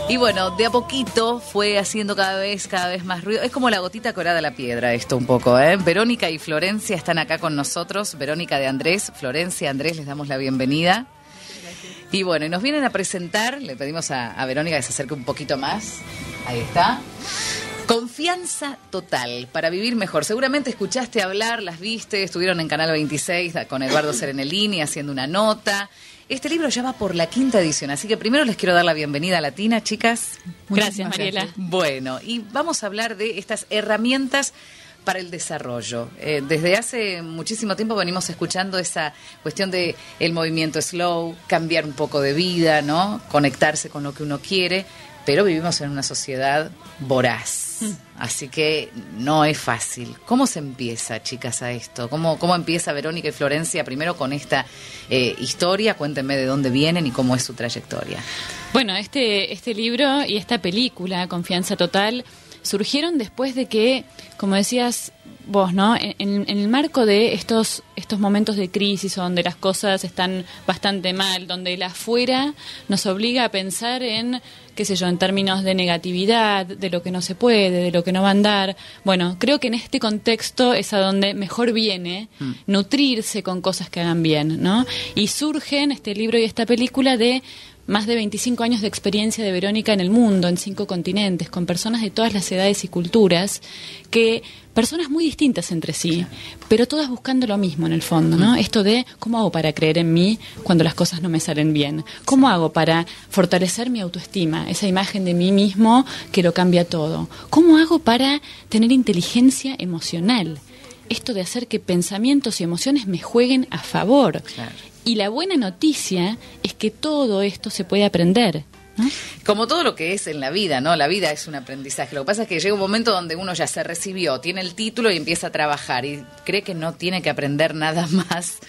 Y bueno, de a poquito fue haciendo cada vez más ruido. Es como la gotita colada a la piedra esto un poco, ¿eh? Verónica y Florencia están acá con nosotros. Verónica de Andrés, Florencia, Andrés, les damos la bienvenida. Y bueno, y nos vienen a presentar, le pedimos a Verónica que se acerque un poquito más. Ahí está. Confianza total para vivir mejor. Seguramente escuchaste hablar, las viste, estuvieron en Canal 26 con Eduardo Serenellini haciendo una nota. Este libro ya va por la 5ª edición, así que primero les quiero dar la bienvenida a Latina, chicas. Gracias, Mariela. Bueno, y vamos a hablar de estas herramientas para el desarrollo. Desde hace muchísimo tiempo venimos escuchando esa cuestión de el movimiento slow, cambiar un poco de vida, ¿no? Conectarse con lo que uno quiere, pero vivimos en una sociedad voraz. Así que no es fácil. ¿Cómo se empieza, chicas, a esto? ¿Cómo empieza Verónica y Florencia primero con esta historia? Cuéntenme de dónde vienen y cómo es su trayectoria. Bueno, este libro y esta película, Confianza Total, surgieron después de que, como decías vos, ¿no? En el marco de estos momentos de crisis donde las cosas están bastante mal, donde el afuera nos obliga a pensar en, qué sé yo, en términos de negatividad, de lo que no se puede, de lo que no va a andar. Bueno, creo que en este contexto es a donde mejor viene nutrirse con cosas que hagan bien, ¿no? Y surgen este libro y esta película de más de 25 años de experiencia de Verónica en el mundo, en 5 continentes, con personas de todas las edades y culturas, personas muy distintas entre sí, pero todas buscando lo mismo en el fondo, ¿no? Esto de cómo hago para creer en mí cuando las cosas no me salen bien, cómo hago para fortalecer mi autoestima, esa imagen de mí mismo que lo cambia todo, cómo hago para tener inteligencia emocional, esto de hacer que pensamientos y emociones me jueguen a favor. Claro. Y la buena noticia es que todo esto se puede aprender, ¿no? Como todo lo que es en la vida, ¿no? La vida es un aprendizaje. Lo que pasa es que llega un momento donde uno ya se recibió, tiene el título y empieza a trabajar y cree que no tiene que aprender nada más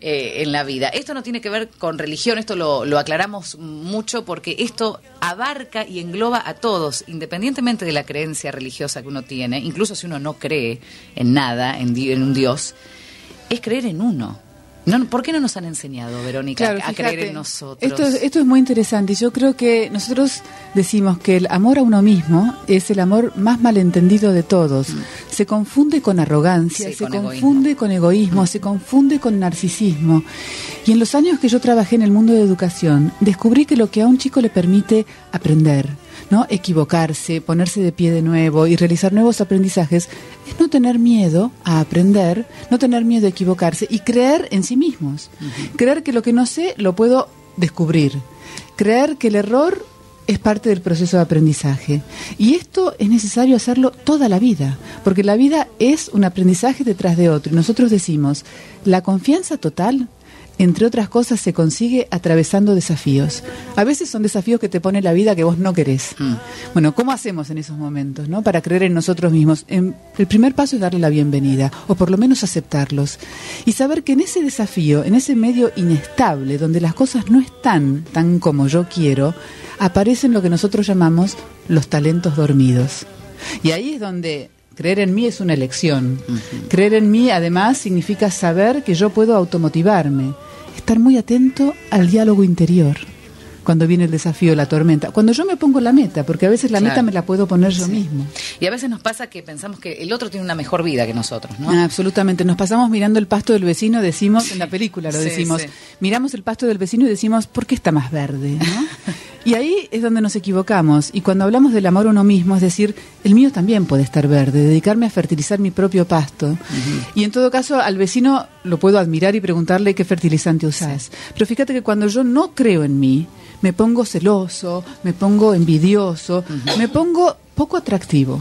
en la vida. Esto no tiene que ver con religión, esto lo aclaramos mucho porque esto abarca y engloba a todos, independientemente de la creencia religiosa que uno tiene, incluso si uno no cree en nada, en un Dios, es creer en uno. No, ¿por qué no nos han enseñado, Verónica, claro, a fíjate, creer en nosotros? Esto es muy interesante. Yo creo que nosotros decimos que el amor a uno mismo es el amor más malentendido de todos. Se confunde con arrogancia, se confunde con egoísmo, se confunde con narcisismo. Y en los años que yo trabajé en el mundo de educación, descubrí que lo que a un chico le permite aprender, ¿no? Equivocarse, ponerse de pie de nuevo y realizar nuevos aprendizajes, es no tener miedo a aprender, no tener miedo a equivocarse y creer en sí mismos. Creer que lo que no sé lo puedo descubrir. Creer que el error es parte del proceso de aprendizaje. Y esto es necesario hacerlo toda la vida, porque la vida es un aprendizaje detrás de otro. Y nosotros decimos, la confianza total, entre otras cosas, se consigue atravesando desafíos. A veces son desafíos que te pone la vida que vos no querés. Bueno, ¿cómo hacemos en esos momentos, no? Para creer en nosotros mismos. El primer paso es darle la bienvenida, o por lo menos aceptarlos. Y saber que en ese desafío, en ese medio inestable, donde las cosas no están tan como yo quiero, aparecen lo que nosotros llamamos los talentos dormidos. Y ahí es donde creer en mí es una elección. Creer en mí, además, significa saber que yo puedo automotivarme. Estar muy atento al diálogo interior cuando viene el desafío, la tormenta. Cuando yo me pongo la meta, porque a veces la meta me la puedo poner yo mismo. Y a veces nos pasa que pensamos que el otro tiene una mejor vida que nosotros, ¿no? Absolutamente. Nos pasamos mirando el pasto del vecino, decimos, en la película lo decimos, miramos el pasto del vecino y decimos, ¿por qué está más verde? ¿No? Y ahí es donde nos equivocamos. Y cuando hablamos del amor a uno mismo, es decir, el mío también puede estar verde, dedicarme a fertilizar mi propio pasto. Y en todo caso, al vecino lo puedo admirar y preguntarle qué fertilizante usás. Pero fíjate que cuando yo no creo en mí, me pongo celoso, me pongo envidioso, me pongo poco atractivo.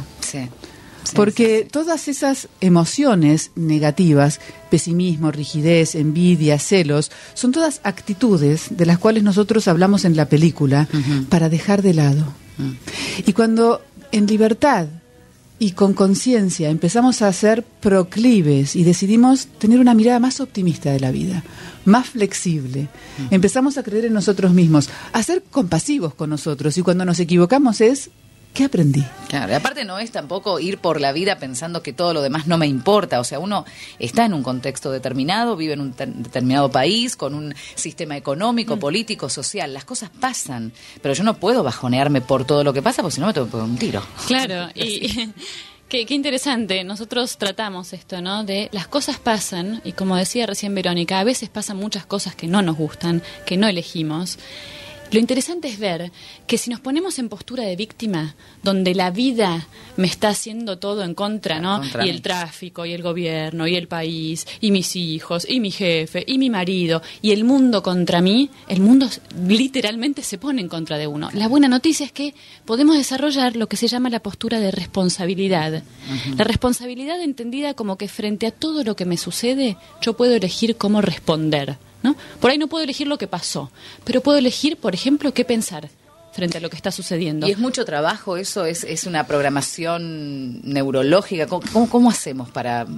Porque todas esas emociones negativas, pesimismo, rigidez, envidia, celos, son todas actitudes de las cuales nosotros hablamos en la película para dejar de lado. Y cuando en libertad y con conciencia empezamos a ser proclives y decidimos tener una mirada más optimista de la vida, más flexible, empezamos a creer en nosotros mismos, a ser compasivos con nosotros, y cuando nos equivocamos es ¿qué aprendí? Claro, y aparte no es tampoco ir por la vida pensando que todo lo demás no me importa. O sea, uno está en un contexto determinado, vive en un determinado país, con un sistema económico, político, social. Las cosas pasan, pero yo no puedo bajonearme por todo lo que pasa, porque si no me tengo que pegar un tiro. Claro, y qué interesante. Nosotros tratamos esto, ¿no? De las cosas pasan, y como decía recién Verónica, a veces pasan muchas cosas que no nos gustan, que no elegimos. Lo interesante es ver que si nos ponemos en postura de víctima, donde la vida me está haciendo todo en contra, ¿no? Y el tráfico, y el gobierno, y el país, y mis hijos, y mi jefe, y mi marido, y el mundo contra mí, el mundo literalmente se pone en contra de uno. La buena noticia es que podemos desarrollar lo que se llama la postura de responsabilidad. La responsabilidad entendida como que frente a todo lo que me sucede, yo puedo elegir cómo responder, ¿no? Por ahí no puedo elegir lo que pasó, pero puedo elegir, por ejemplo, qué pensar frente a lo que está sucediendo. ¿Y es mucho trabajo eso? ¿Es una programación neurológica? ¿Cómo hacemos para...?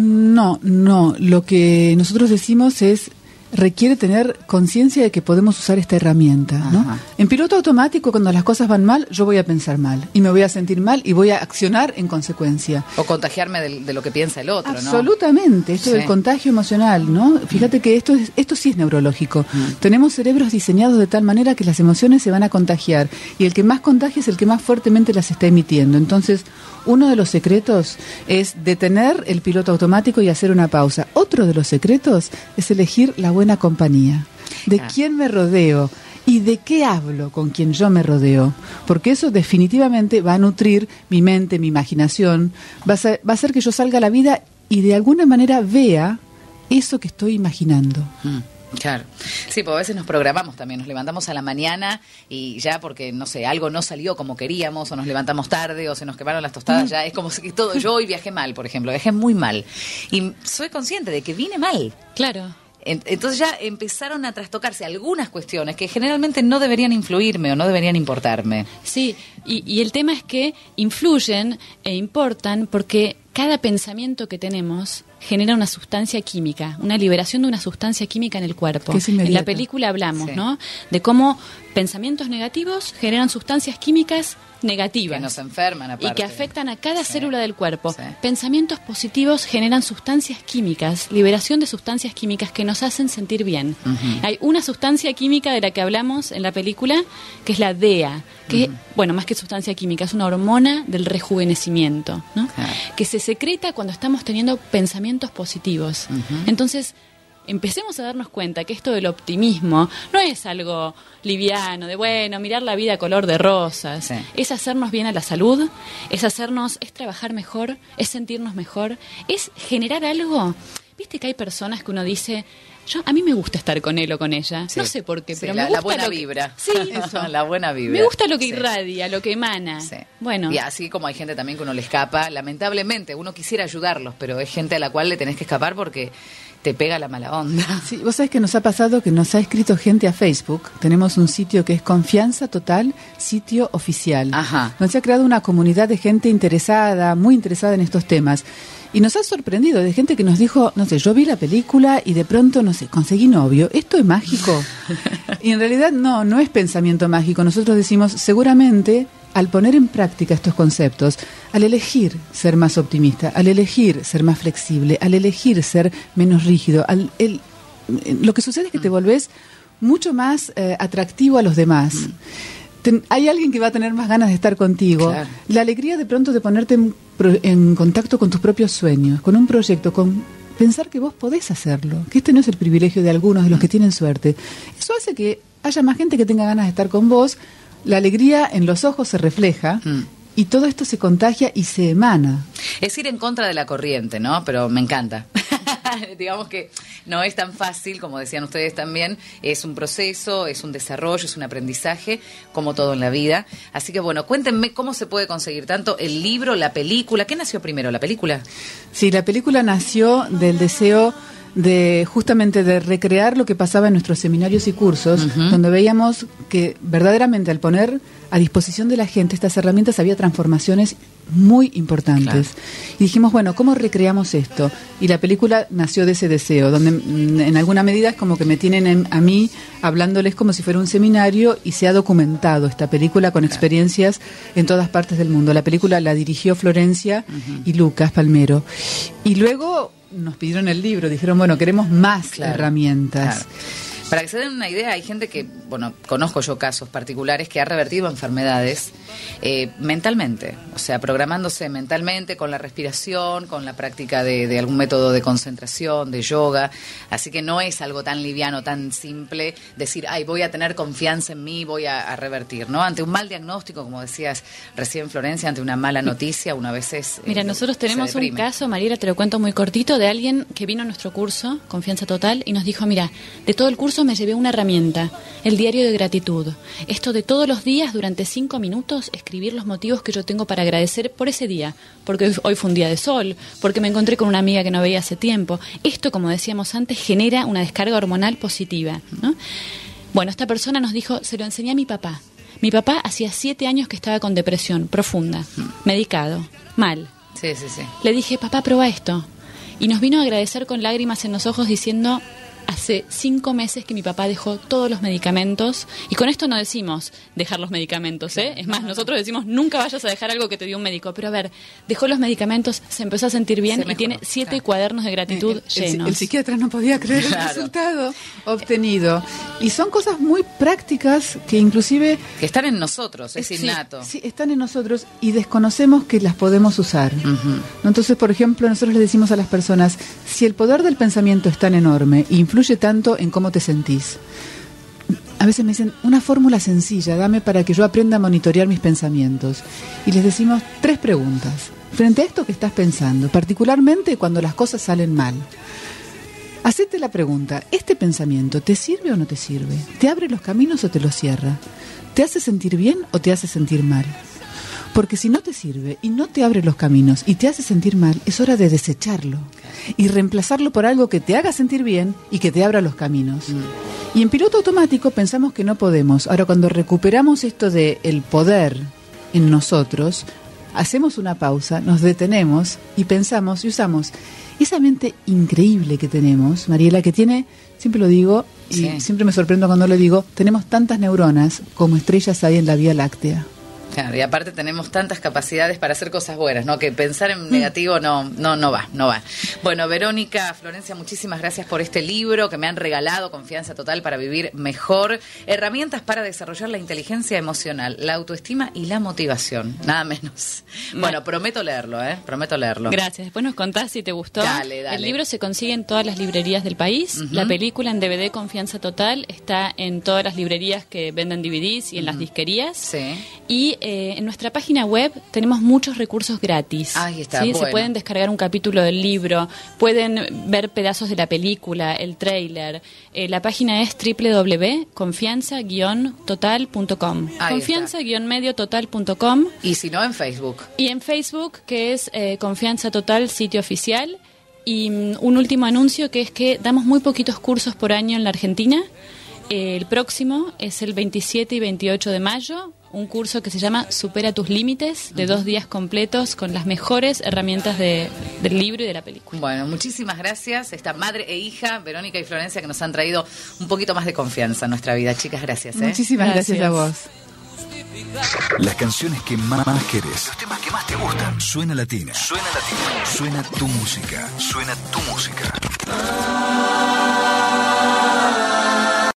No. Lo que nosotros decimos es... requiere tener conciencia de que podemos usar esta herramienta, ¿no? En piloto automático, cuando las cosas van mal, yo voy a pensar mal y me voy a sentir mal y voy a accionar en consecuencia. O contagiarme de lo que piensa el otro, ¿no? Absolutamente, esto del contagio emocional, ¿no? Fíjate que esto sí es neurológico. Tenemos cerebros diseñados de tal manera que las emociones se van a contagiar y el que más contagia es el que más fuertemente las está emitiendo. Entonces, uno de los secretos es detener el piloto automático y hacer una pausa. Otro de los secretos es elegir la buena compañía. ¿De quién me rodeo? ¿Y de qué hablo con quien yo me rodeo? Porque eso definitivamente va a nutrir mi mente, mi imaginación, va a hacer que yo salga a la vida y de alguna manera vea eso que estoy imaginando. Claro, sí, porque a veces nos programamos también, nos levantamos a la mañana y ya porque, no sé, algo no salió como queríamos, o nos levantamos tarde, o se nos quemaron las tostadas, ya es como si todo, yo hoy viajé mal, por ejemplo, viajé muy mal, y soy consciente de que vine mal. Claro. Entonces ya empezaron a trastocarse algunas cuestiones que generalmente no deberían influirme o no deberían importarme. Sí, y el tema es que influyen e importan porque cada pensamiento que tenemos genera una sustancia química, una liberación de una sustancia química en el cuerpo. En la película hablamos, ¿no? De cómo pensamientos negativos generan sustancias químicas negativas. Que nos enferman, aparte. Y que afectan a cada célula del cuerpo. Pensamientos positivos generan sustancias químicas, liberación de sustancias químicas que nos hacen sentir bien. Hay una sustancia química de la que hablamos en la película, que es la DEA, que, bueno, más que sustancia química, es una hormona del rejuvenecimiento, ¿no? Que se secreta cuando estamos teniendo pensamientos positivos. Entonces, empecemos a darnos cuenta que esto del optimismo no es algo liviano, de bueno, mirar la vida color de rosas. Es hacernos bien a la salud, es trabajar mejor, es sentirnos mejor, es generar algo. Viste que hay personas que uno dice, a mí me gusta estar con él o con ella, no sé por qué, pero me gusta la buena vibra. Sí, eso, la buena vibra. Me gusta lo que irradia, lo que emana. Bueno. Y así como hay gente también que uno le escapa, lamentablemente, uno quisiera ayudarlos, pero es gente a la cual le tenés que escapar porque te pega la mala onda. Sí, vos sabés que nos ha pasado que nos ha escrito gente a Facebook. Tenemos un sitio que es Confianza Total, sitio oficial. Nos ha creado una comunidad de gente interesada, muy interesada en estos temas. Y nos ha sorprendido de gente que nos dijo, no sé, yo vi la película y de pronto, no sé, conseguí novio. ¿Esto es mágico? Y en realidad no es pensamiento mágico. Nosotros decimos, seguramente, al poner en práctica estos conceptos, al elegir ser más optimista, al elegir ser más flexible, al elegir ser menos rígido, lo que sucede es que te volvés mucho más atractivo a los demás. Hay alguien que va a tener más ganas de estar contigo. Claro. La alegría de pronto de ponerte en contacto con tus propios sueños, con un proyecto, con pensar que vos podés hacerlo, que este no es el privilegio de algunos, de los que tienen suerte. Eso hace que haya más gente que tenga ganas de estar con vos, la alegría en los ojos se refleja y todo esto se contagia y se emana. Es ir en contra de la corriente, ¿no? Pero me encanta. Digamos que no es tan fácil, como decían ustedes también, es un proceso, es un desarrollo, es un aprendizaje, como todo en la vida. Así que bueno, cuéntenme cómo se puede conseguir tanto el libro, la película. ¿Qué nació primero, la película? Sí, la película nació del deseo justamente de recrear lo que pasaba en nuestros seminarios y cursos, donde veíamos que verdaderamente al poner a disposición de la gente estas herramientas había transformaciones muy importantes. Claro. Y dijimos, bueno, ¿cómo recreamos esto? Y la película nació de ese deseo, donde en alguna medida es como que me tienen a mí hablándoles como si fuera un seminario, y se ha documentado esta película con experiencias en todas partes del mundo. La película la dirigió Florencia y Lucas Palmero. Y luego nos pidieron el libro, dijeron, bueno, queremos más herramientas. Claro. Para que se den una idea, hay gente que, bueno, conozco yo casos particulares que ha revertido enfermedades mentalmente, o sea, programándose mentalmente con la respiración, con la práctica de algún método de concentración, de yoga, así que no es algo tan liviano, tan simple decir, ay, voy a tener confianza en mí, voy a revertir, ¿no? Ante un mal diagnóstico, como decías recién, Florencia, ante una mala noticia, una vez es... Mira, nosotros tenemos un caso, Mariela, te lo cuento muy cortito, de alguien que vino a nuestro curso, Confianza Total, y nos dijo, mira, de todo el curso me llevé una herramienta, el diario de gratitud. Esto de todos los días, durante 5 minutos, escribir los motivos que yo tengo para agradecer por ese día, porque hoy fue un día de sol, porque me encontré con una amiga que no veía hace tiempo. Esto, como decíamos antes, genera una descarga hormonal positiva, ¿no? Bueno, esta persona nos dijo, se lo enseñé a mi papá. Mi papá hacía 7 años que estaba con depresión profunda, medicado, mal. Sí. Le dije, papá, prueba esto. Y nos vino a agradecer con lágrimas en los ojos diciendo... Hace 5 meses que mi papá dejó todos los medicamentos, y con esto no decimos dejar los medicamentos, ¿eh? Es más, nosotros decimos nunca vayas a dejar algo que te dio un médico, pero a ver, dejó los medicamentos, se empezó a sentir bien y tiene 7 cuadernos de gratitud llenos. El psiquiatra no podía creer el resultado obtenido. Y son cosas muy prácticas que inclusive... Que están en nosotros, es innato. Sí, están en nosotros y desconocemos que las podemos usar. Entonces, por ejemplo, nosotros le decimos a las personas, si el poder del pensamiento es tan enorme, influye tanto en cómo te sentís. A veces me dicen, una fórmula sencilla, dame para que yo aprenda a monitorear mis pensamientos. Y les decimos 3 preguntas. Frente a esto que estás pensando, particularmente cuando las cosas salen mal, hacete la pregunta, ¿este pensamiento te sirve o no te sirve? ¿Te abre los caminos o te los cierra? ¿Te hace sentir bien o te hace sentir mal? Porque si no te sirve y no te abre los caminos y te hace sentir mal, es hora de desecharlo y reemplazarlo por algo que te haga sentir bien y que te abra los caminos. Y en piloto automático pensamos que no podemos. Ahora, cuando recuperamos esto de el poder en nosotros, hacemos una pausa, nos detenemos y pensamos y usamos esa mente increíble que tenemos, Mariela, que tiene, siempre lo digo y siempre me sorprendo cuando lo digo, tenemos tantas neuronas como estrellas hay en la Vía Láctea. Claro, y aparte tenemos tantas capacidades para hacer cosas buenas, ¿no? Que pensar en negativo no va. Bueno, Verónica, Florencia, muchísimas gracias por este libro que me han regalado, Confianza Total para vivir mejor. Herramientas para desarrollar la inteligencia emocional, la autoestima y la motivación, nada menos. Bueno, prometo leerlo, ¿eh? Prometo leerlo. Gracias, después nos contás si te gustó. Dale. El libro se consigue en todas las librerías del país, la película en DVD Confianza Total está en todas las librerías que venden DVDs y en las disquerías. Sí. Y en nuestra página web tenemos muchos recursos gratis. Ahí está, ¿sí? bueno. Se pueden descargar un capítulo del libro, pueden ver pedazos de la película, el tráiler. La página es www.confianza-total.com. Confianza-mediototal.com. Y si no, en Facebook. Y en Facebook, que es Confianza Total, sitio oficial. Y un último anuncio, que es que damos muy poquitos cursos por año en la Argentina. El próximo es el 27 y 28 de mayo. Un curso que se llama Supera tus límites, de 2 días completos con las mejores herramientas del libro y de la película. Bueno, muchísimas gracias. Esta madre e hija, Verónica y Florencia, que nos han traído un poquito más de confianza en nuestra vida. Chicas, gracias. Muchísimas gracias a vos. Las canciones que más querés, los temas que más te gustan. Suena Latina. Suena Latina. Suena tu música. Suena tu música.